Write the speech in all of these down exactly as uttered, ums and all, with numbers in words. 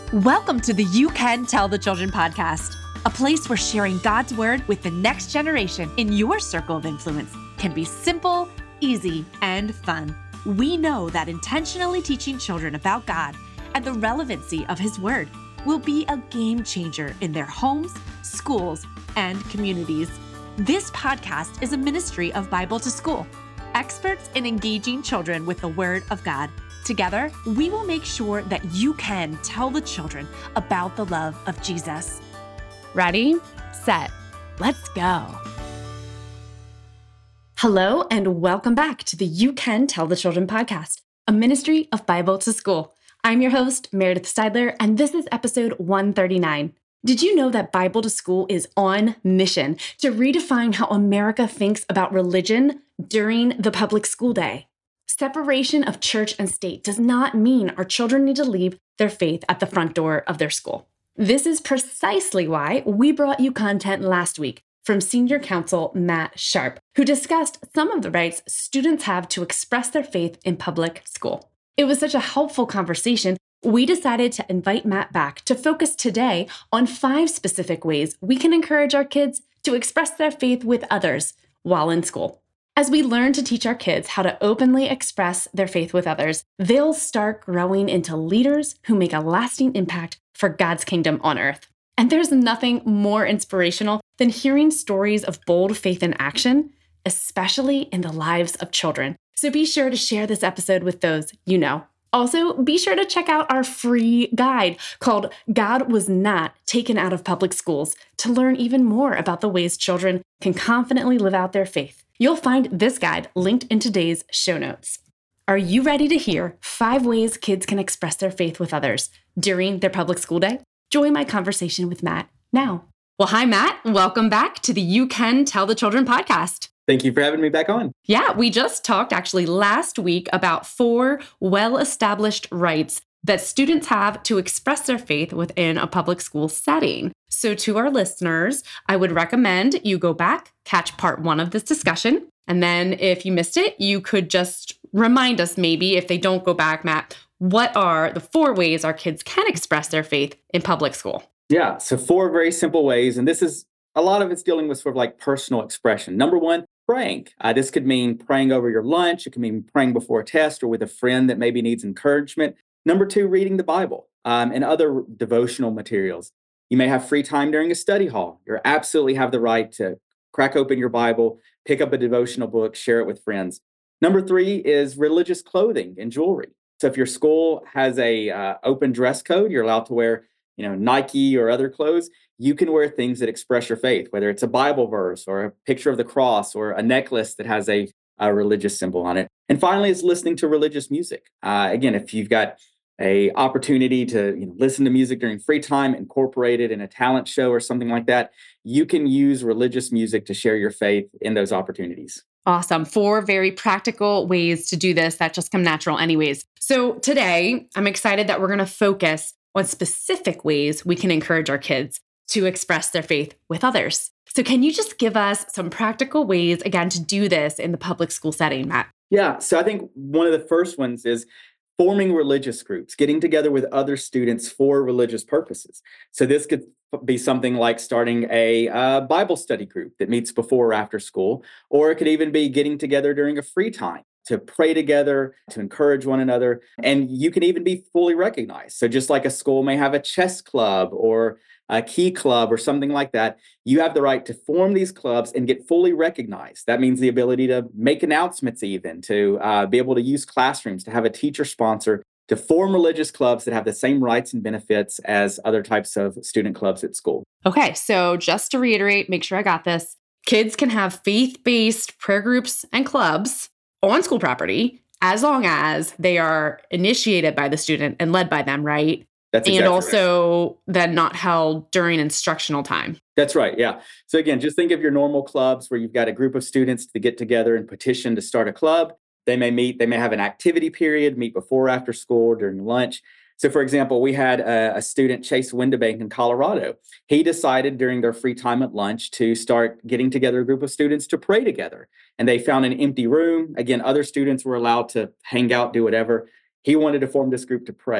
Welcome to the You Can Tell the Children podcast, a place where sharing God's word with the next generation in your circle of influence can be simple, easy, and fun. We know that intentionally teaching children about God and the relevancy of His word will be a game changer in their homes, schools, and communities. This podcast is a ministry of Bible to School, experts in engaging children with the Word of God. Together, we will make sure that you can tell the children about the love of Jesus. Ready, set, let's go. Hello, and welcome back to the You Can Tell the Children podcast, a ministry of Bible to School. I'm your host, Meredith Steidler, and this is episode one thirty-nine. Did you know that Bible to School is on mission to redefine how America thinks about religion during the public school day? Separation of church and state does not mean our children need to leave their faith at the front door of their school. This is precisely why we brought you content last week from Senior Counsel Matt Sharp, who discussed some of the rights students have to express their faith in public school. It was such a helpful conversation, we decided to invite Matt back to focus today on five specific ways we can encourage our kids to express their faith with others while in school. As we learn to teach our kids how to openly express their faith with others, they'll start growing into leaders who make a lasting impact for God's kingdom on earth. And there's nothing more inspirational than hearing stories of bold faith in action, especially in the lives of children. So be sure to share this episode with those you know. Also, be sure to check out our free guide called God Was Not Taken Out of Public Schools to learn even more about the ways children can confidently live out their faith. You'll find this guide linked in today's show notes. Are you ready to hear five ways kids can express their faith with others during their public school day? Join my conversation with Matt now. Well, hi, Matt. Welcome back to the You Can Tell the Children podcast. Thank you for having me back on. Yeah, we just talked actually last week about four well-established rights that students have to express their faith within a public school setting. So to our listeners, I would recommend you go back, catch part one of this discussion, and then if you missed it, you could just remind us maybe, if they don't go back, Matt, what are the four ways our kids can express their faith in public school? Yeah, so four very simple ways, and this is, a lot of it's dealing with sort of like personal expression. Number one, praying. Uh, this could mean praying over your lunch. It could mean praying before a test or with a friend that maybe needs encouragement. Number two, reading the Bible um, and other devotional materials. You may have free time during a study hall. You absolutely have the right to crack open your Bible, pick up a devotional book, share it with friends. Number three is religious clothing and jewelry. So if your school has a uh, open dress code, you're allowed to wear, you know, Nike or other clothes. You can wear things that express your faith, whether it's a Bible verse or a picture of the cross or a necklace that has a, a religious symbol on it. And finally, is listening to religious music. Uh, again, if you've got a opportunity to you know, listen to music during free time, incorporate it in a talent show or something like that, you can use religious music to share your faith in those opportunities. Awesome. Four very practical ways to do this that just come natural anyways. So today, I'm excited that we're going to focus on specific ways we can encourage our kids to express their faith with others. So can you just give us some practical ways, again, to do this in the public school setting, Matt? Yeah, so I think one of the first ones is forming religious groups, getting together with other students for religious purposes. So this could be something like starting a uh, Bible study group that meets before or after school, or it could even be getting together during a free time to pray together, to encourage one another, and you can even be fully recognized. So just like a school may have a chess club or a key club or something like that, you have the right to form these clubs and get fully recognized. That means the ability to make announcements even, to uh, be able to use classrooms, to have a teacher sponsor, to form religious clubs that have the same rights and benefits as other types of student clubs at school. Okay, so just to reiterate, make sure I got this. Kids can have faith-based prayer groups and clubs on school property as long as they are initiated by the student and led by them, right? That's exactly and also right. then not held during instructional time. That's right, yeah. So again, just think of your normal clubs where you've got a group of students to get together and petition to start a club. They may meet, they may have an activity period, meet before or after school, during lunch. So for example, we had a, a student, Chase Windebank in Colorado. He decided during their free time at lunch to start getting together a group of students to pray together. And they found an empty room. Again, other students were allowed to hang out, do whatever. He wanted to form this group to pray.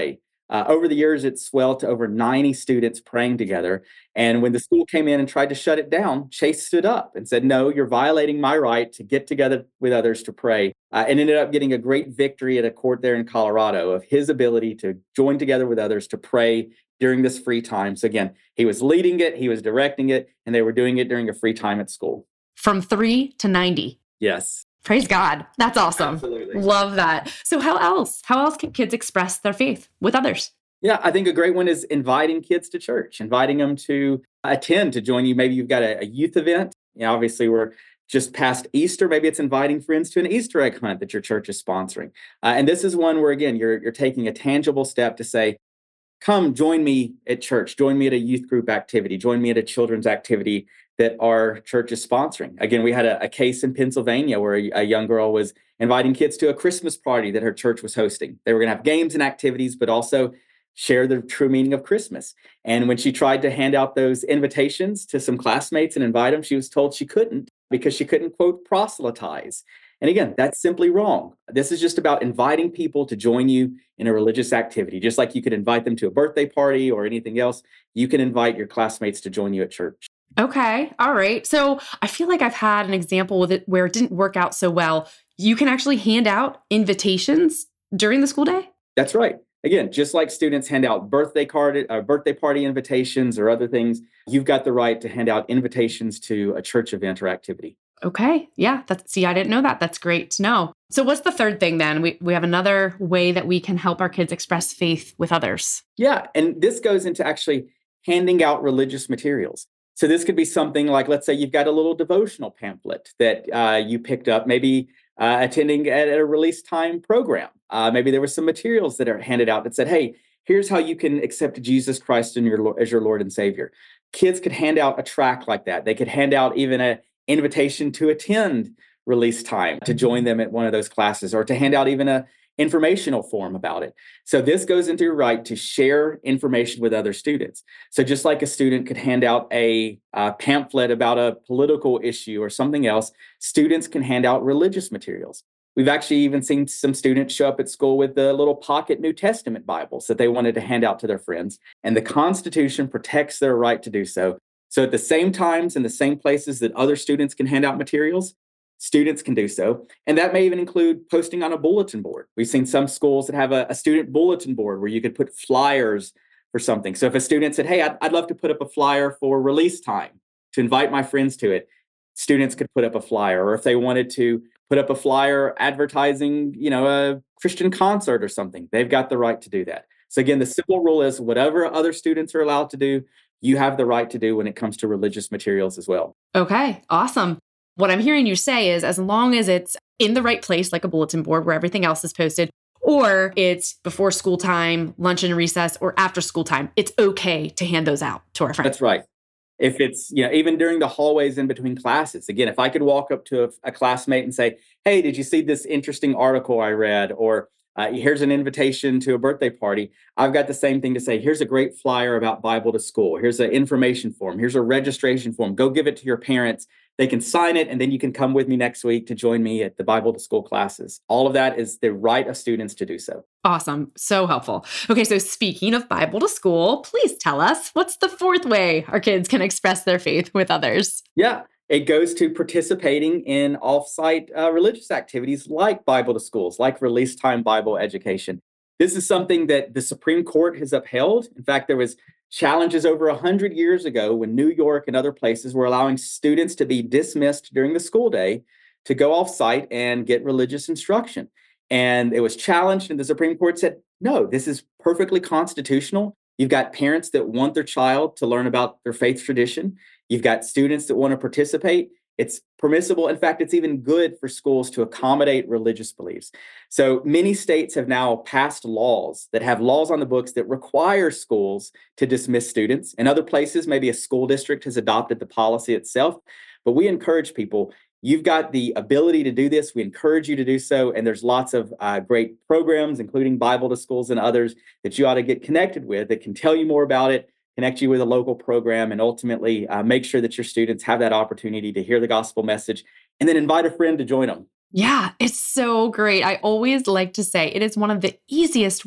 Uh, over the years, it swelled to over ninety students praying together. And when the school came in and tried to shut it down, Chase stood up and said, no, you're violating my right to get together with others to pray. Uh, and ended up getting a great victory at a court there in Colorado of his ability to join together with others to pray during this free time. So again, he was leading it, he was directing it, and they were doing it during a free time at school. From three to ninety. Yes. Praise God. That's awesome. Absolutely. Love that. So how else? How else can kids express their faith with others? Yeah, I think a great one is inviting kids to church, inviting them to attend, to join you. Maybe you've got a, a youth event. You know, obviously, we're just past Easter. Maybe it's inviting friends to an Easter egg hunt that your church is sponsoring. Uh, and this is one where, again, you're you're taking a tangible step to say, come join me at church, join me at a youth group activity, join me at a children's activity that our church is sponsoring. Again, we had a, a case in Pennsylvania where a, a young girl was inviting kids to a Christmas party that her church was hosting. They were going to have games and activities, but also share the true meaning of Christmas. And when she tried to hand out those invitations to some classmates and invite them, she was told she couldn't because she couldn't, quote, proselytize. And again, that's simply wrong. This is just about inviting people to join you in a religious activity. Just like you could invite them to a birthday party or anything else, you can invite your classmates to join you at church. Okay. All right. So I feel like I've had an example with it where it didn't work out so well. You can actually hand out invitations during the school day? That's right. Again, just like students hand out birthday card, uh, birthday party invitations or other things, you've got the right to hand out invitations to a church event or activity. Okay. Yeah. That's, see, I didn't know that. That's great to know. So what's the third thing then? We we have another way that we can help our kids express faith with others. Yeah. And this goes into actually handing out religious materials. So this could be something like, let's say you've got a little devotional pamphlet that uh, you picked up, maybe uh, attending at a release time program. Uh, maybe there were some materials that are handed out that said, hey, here's how you can accept Jesus Christ in your, as your Lord and Savior. Kids could hand out a tract like that. They could hand out even an invitation to attend release time, to join them at one of those classes, or to hand out even a informational form about it. So this goes into your right to share information with other students. So just like a student could hand out a, a pamphlet about a political issue or something else, students can hand out religious materials. We've actually even seen some students show up at school with the little pocket New Testament Bibles that they wanted to hand out to their friends. And the Constitution protects their right to do so. So at the same times and the same places that other students can hand out materials, students can do so. And that may even include posting on a bulletin board. We've seen some schools that have a, a student bulletin board where you could put flyers for something. So if a student said, hey, I'd, I'd love to put up a flyer for release time to invite my friends to it, students could put up a flyer. Or if they wanted to put up a flyer advertising, you know, a Christian concert or something, they've got the right to do that. So again, the simple rule is whatever other students are allowed to do, you have the right to do when it comes to religious materials as well. Okay, awesome. What I'm hearing you say is as long as it's in the right place, like a bulletin board where everything else is posted, or it's before school time, lunch and recess, or after school time, it's okay to hand those out to our friends. That's right. If it's, you know, even during the hallways in between classes, again, if I could walk up to a, a classmate and say, hey, did you see this interesting article I read? Or uh, here's an invitation to a birthday party. I've got the same thing to say. Here's a great flyer about Bible to School. Here's an information form. Here's a registration form. Go give it to your parents. They can sign it, and then you can come with me next week to join me at the Bible to School classes. All of that is the right of students to do so. Awesome. So helpful. Okay, so speaking of Bible to School, please tell us, what's the fourth way our kids can express their faith with others? Yeah, it goes to participating in off-site uh, religious activities like Bible to Schools, like release time Bible education. This is something that the Supreme Court has upheld. In fact, there was challenges over one hundred years ago when New York and other places were allowing students to be dismissed during the school day to go off-site and get religious instruction. And it was challenged, and the Supreme Court said, no, this is perfectly constitutional. You've got parents that want their child to learn about their faith tradition. You've got students that want to participate. It's permissible. In fact, it's even good for schools to accommodate religious beliefs. So many states have now passed laws that have laws on the books that require schools to dismiss students. In other places, maybe a school district has adopted the policy itself. But we encourage people, you've got the ability to do this. We encourage you to do so. And there's lots of uh, great programs, including Bible to Schools and others, that you ought to get connected with that can tell you more about it, connect you with a local program, and ultimately uh, make sure that your students have that opportunity to hear the gospel message and then invite a friend to join them. Yeah, it's so great. I always like to say it is one of the easiest ways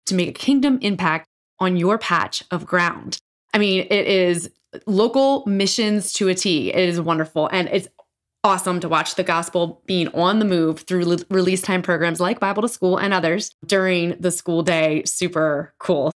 to make a kingdom impact on your patch of ground. I mean, it is local missions to a T. It is wonderful. And it's awesome to watch the gospel being on the move through le- release time programs like Bible to School and others during the school day. Super cool.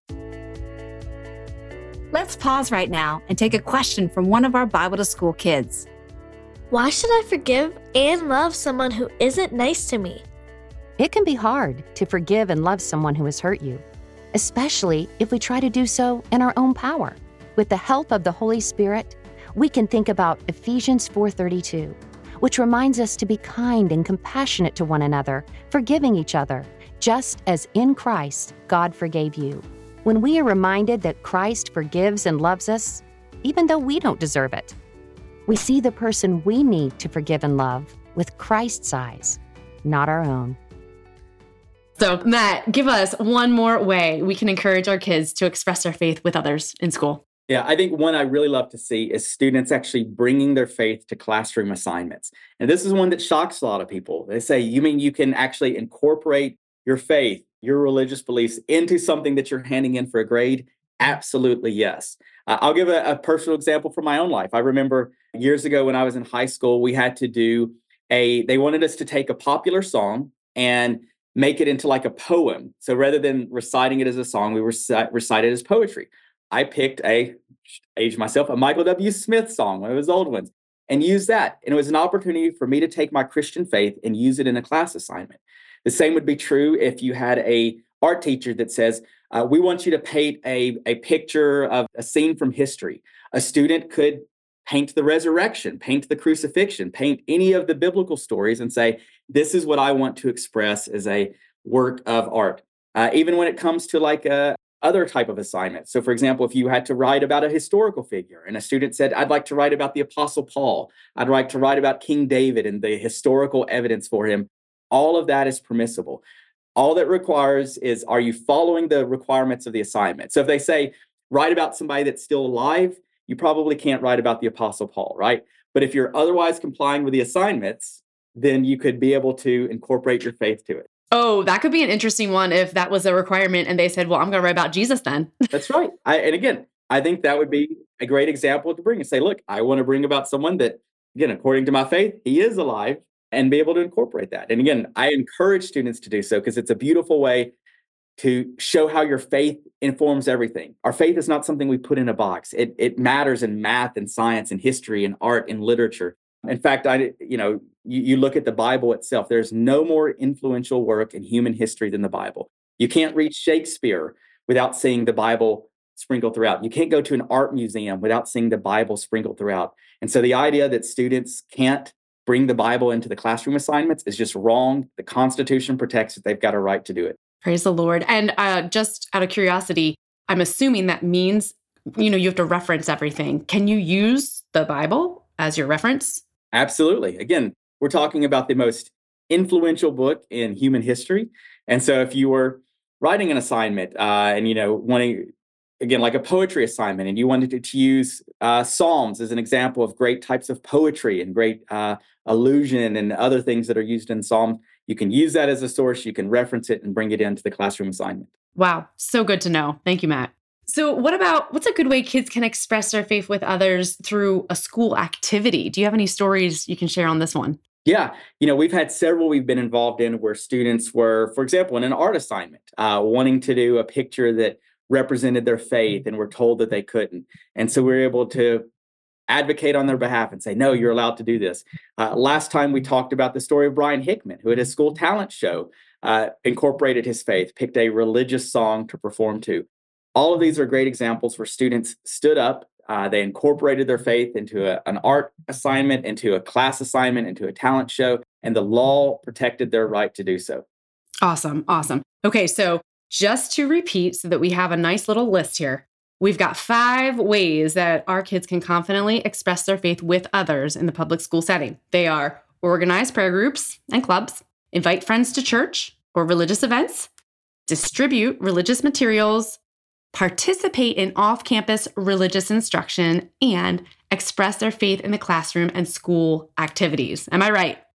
Let's pause right now and take a question from one of our Bible to School kids. Why should I forgive and love someone who isn't nice to me? It can be hard to forgive and love someone who has hurt you, especially if we try to do so in our own power. With the help of the Holy Spirit, we can think about Ephesians four thirty-two, which reminds us to be kind and compassionate to one another, forgiving each other, just as in Christ God forgave you. When we are reminded that Christ forgives and loves us, even though we don't deserve it, we see the person we need to forgive and love with Christ's eyes, not our own. So, Matt, give us one more way we can encourage our kids to express their faith with others in school. Yeah, I think one I really love to see is students actually bringing their faith to classroom assignments. And this is one that shocks a lot of people. They say, you mean you can actually incorporate your faith, your religious beliefs into something that you're handing in for a grade? Absolutely, yes. Uh, I'll give a, a personal example from my own life. I remember years ago when I was in high school, we had to do a, they wanted us to take a popular song and make it into like a poem. So rather than reciting it as a song, we rec- recite it as poetry. I picked a, age myself, a Michael W. Smith song, one of his old ones, and used that. And it was an opportunity for me to take my Christian faith and use it in a class assignment. The same would be true if you had a art teacher that says, uh, we want you to paint a, a picture of a scene from history. A student could paint the resurrection, paint the crucifixion, paint any of the biblical stories and say, this is what I want to express as a work of art. Uh, even when it comes to like a other type of assignment. So for example, if you had to write about a historical figure and a student said, I'd like to write about the Apostle Paul, I'd like to write about King David and the historical evidence for him, all of that is permissible. All that requires is, are you following the requirements of the assignment? So if they say, write about somebody that's still alive, you probably can't write about the Apostle Paul, right? But if you're otherwise complying with the assignments, then you could be able to incorporate your faith to it. Oh, that could be an interesting one if that was a requirement and they said, well, I'm going to write about Jesus then. That's right. I, and again, I think that would be a great example to bring and say, look, I want to bring about someone that, again, according to my faith, he is alive, and be able to incorporate that. And again, I encourage students to do so because it's a beautiful way to show how your faith informs everything. Our faith is not something we put in a box. It, it matters in math and science and history and art and literature. In fact, I, you know, you, you look at the Bible itself, there's no more influential work in human history than the Bible. You can't read Shakespeare without seeing the Bible sprinkled throughout. You can't go to an art museum without seeing the Bible sprinkled throughout. And so the idea that students can't bring the Bible into the classroom assignments is just wrong. The Constitution protects it. They've got a right to do it. Praise the Lord. And uh, just out of curiosity, I'm assuming that means, you know, you have to reference everything. Can you use the Bible as your reference? Absolutely. Again, we're talking about the most influential book in human history. And so if you were writing an assignment uh, and, you know, wanting, again, like a poetry assignment, and you wanted to, to use uh, Psalms as an example of great types of poetry and great uh, allusion and other things that are used in Psalm, you can use that as a source. You can reference it and bring it into the classroom assignment. Wow. So good to know. Thank you, Matt. So what about, what's a good way kids can express their faith with others through a school activity? Do you have any stories you can share on this one? Yeah. You know, we've had several we've been involved in where students were, for example, in an art assignment, uh, wanting to do a picture that represented their faith and were told that they couldn't. And so we were able to advocate on their behalf and say, no, you're allowed to do this. Uh, last time we talked about the story of Brian Hickman, who at his school talent show uh, incorporated his faith, picked a religious song to perform to. All of these are great examples where students stood up, uh, they incorporated their faith into a, an art assignment, into a class assignment, into a talent show, and the law protected their right to do so. Awesome. Awesome. Okay. So just to repeat so that we have a nice little list here, we've got five ways that our kids can confidently express their faith with others in the public school setting. They are organize prayer groups and clubs, invite friends to church or religious events, distribute religious materials, participate in off-campus religious instruction, and express their faith in the classroom and school activities. Am I right?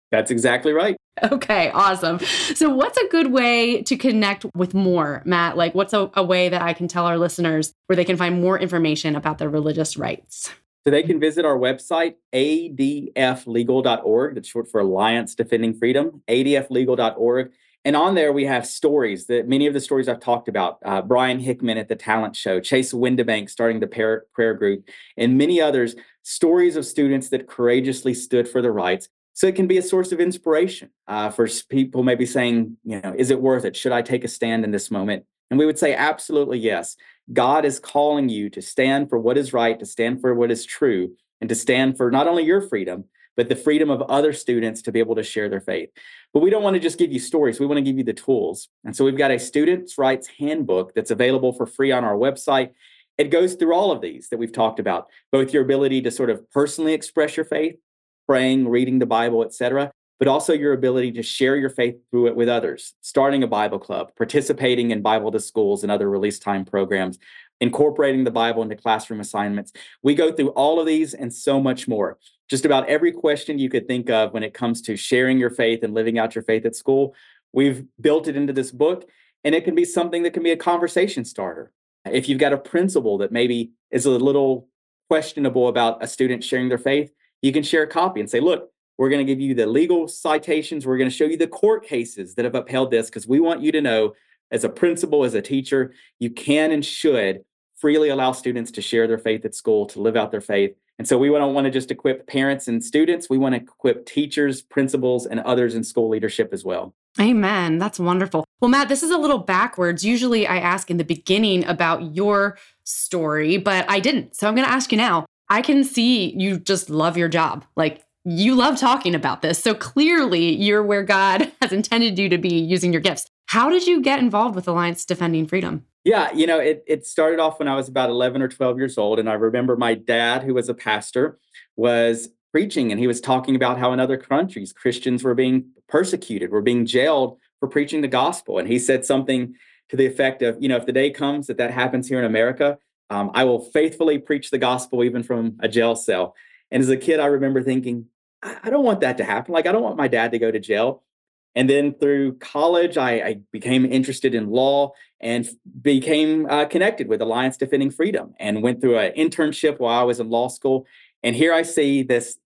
That's exactly right. Okay, awesome. So what's a good way to connect with more, Matt? Like what's a, a way that I can tell our listeners where they can find more information about their religious rights? So they can visit our website, A D F legal dot org. That's short for Alliance Defending Freedom, A D F legal dot org. And on there, we have stories that many of the stories I've talked about. Uh, Brian Hickman at the Talent Show, Chase Windebank starting the prayer, prayer group, and many others, stories of students that courageously stood for their rights. So it can be a source of inspiration uh, for people maybe saying, you know, is it worth it? Should I take a stand in this moment? And we would say, absolutely yes. God is calling you to stand for what is right, to stand for what is true, and to stand for not only your freedom, but the freedom of other students to be able to share their faith. But we don't want to just give you stories. We want to give you the tools. And so we've got a students' rights handbook that's available for free on our website. It goes through all of these that we've talked about, both your ability to sort of personally express your faith, praying, reading the Bible, et cetera, but also your ability to share your faith through it with others, starting a Bible club, participating in Bible to Schools and other release time programs, incorporating the Bible into classroom assignments. We go through all of these and so much more. Just about every question you could think of when it comes to sharing your faith and living out your faith at school, we've built it into this book, and it can be something that can be a conversation starter. If you've got a principal that maybe is a little questionable about a student sharing their faith, you can share a copy and say, look, we're going to give you the legal citations. We're going to show you the court cases that have upheld this, because we want you to know as a principal, as a teacher, you can and should freely allow students to share their faith at school, to live out their faith. And so we don't want to just equip parents and students. We want to equip teachers, principals, and others in school leadership as well. Amen. That's wonderful. Well, Matt, this is a little backwards. Usually I ask in the beginning about your story, but I didn't. So I'm going to ask you now. I can see you just love your job. Like you love talking about this. So clearly you're where God has intended you to be using your gifts. How did you get involved with Alliance Defending Freedom? Yeah, you know, it it started off when I was about eleven or twelve years old. And I remember my dad, who was a pastor, was preaching, and he was talking about how in other countries, Christians were being persecuted, were being jailed for preaching the gospel. And he said something to the effect of, you know, if the day comes that that happens here in America, um, I will faithfully preach the gospel even from a jail cell. And as a kid, I remember thinking, I, I don't want that to happen. Like, I don't want my dad to go to jail. And then through college, I, I became interested in law and became uh, connected with Alliance Defending Freedom and went through an internship while I was in law school. And here I see this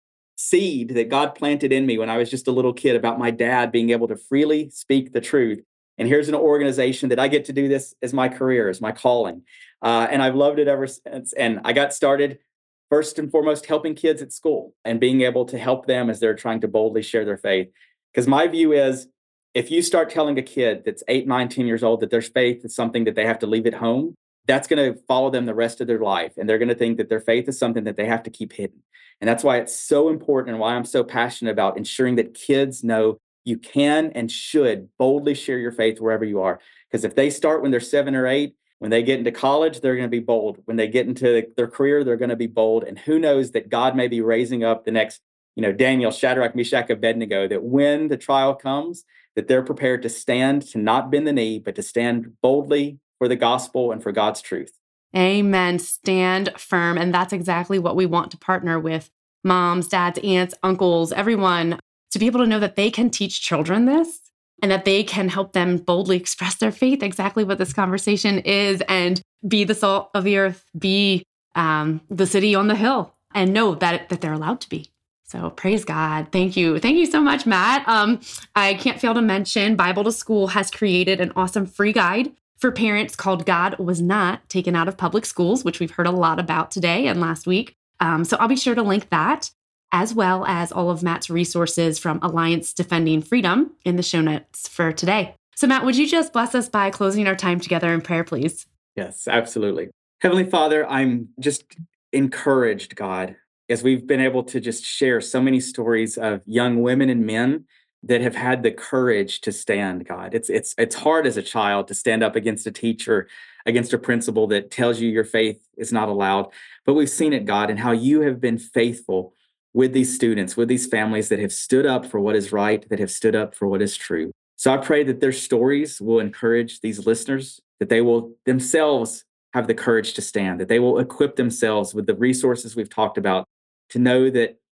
seed that God planted in me when I was just a little kid about my dad being able to freely speak the truth. And here's an organization that I get to do this as my career, as my calling. Uh, and I've loved it ever since. And I got started first and foremost helping kids at school and being able to help them as they're trying to boldly share their faith. Because my view is, if you start telling a kid that's eight, nine, ten years old that their faith is something that they have to leave at home, that's going to follow them the rest of their life. And they're going to think that their faith is something that they have to keep hidden. And that's why it's so important and why I'm so passionate about ensuring that kids know you can and should boldly share your faith wherever you are. Because if they start when they're seven or eight, when they get into college, they're going to be bold. When they get into their career, they're going to be bold. And who knows that God may be raising up the next, you know, Daniel, Shadrach, Meshach, Abednego, that when the trial comes, that they're prepared to stand, to not bend the knee, but to stand boldly for the gospel and for God's truth. Amen. Stand firm. And that's exactly what we want to partner with moms, dads, aunts, uncles, everyone, to be able to know that they can teach children this and that they can help them boldly express their faith, exactly what this conversation is, and be the salt of the earth, be um, the city on the hill, and know that, that they're allowed to be. So praise God. Thank you. Thank you so much, Matt. Um, I can't fail to mention Bible to School has created an awesome free guide for parents called God Was Not Taken Out of Public Schools, which we've heard a lot about today and last week. Um, so I'll be sure to link that, as well as all of Matt's resources from Alliance Defending Freedom in the show notes for today. So Matt, would you just bless us by closing our time together in prayer, please? Yes, absolutely. Heavenly Father, I'm just encouraged, God, as we've been able to just share so many stories of young women and men that have had the courage to stand, God. It's it's it's hard as a child to stand up against a teacher, against a principal that tells you your faith is not allowed. But we've seen it, God, and how you have been faithful with these students, with these families that have stood up for what is right, that have stood up for what is true. So I pray that their stories will encourage these listeners, that they will themselves have the courage to stand, that they will equip themselves with the resources we've talked about to know that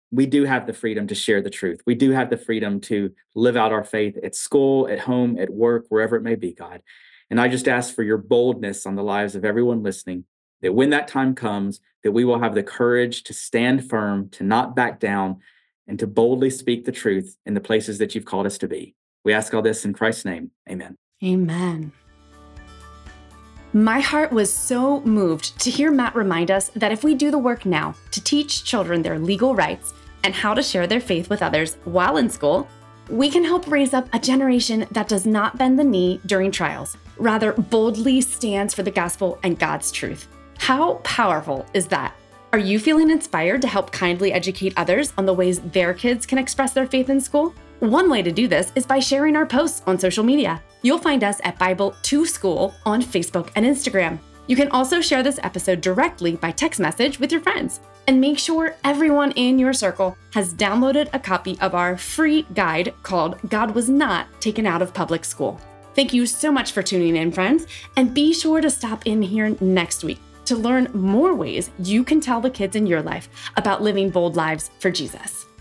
we do have the freedom to share the truth. We do have the freedom to live out our faith at school, at home, at work, wherever it may be, God. And I just ask for your boldness on the lives of everyone listening, that when that time comes, that we will have the courage to stand firm, to not back down, and to boldly speak the truth in the places that you've called us to be. We ask all this in Christ's name. Amen. Amen. My heart was so moved to hear Matt remind us that if we do the work now to teach children their legal rights and how to share their faith with others while in school, we can help raise up a generation that does not bend the knee during trials, rather boldly stands for the gospel and God's truth. How powerful is that? Are you feeling inspired to help kindly educate others on the ways their kids can express their faith in school? One way to do this is by sharing our posts on social media. You'll find us at Bible to School on Facebook and Instagram. You can also share this episode directly by text message with your friends. And make sure everyone in your circle has downloaded a copy of our free guide called God Was Not Taken Out of Public School. Thank you so much for tuning in, friends, and be sure to stop in here next week to learn more ways you can tell the kids in your life about living bold lives for Jesus.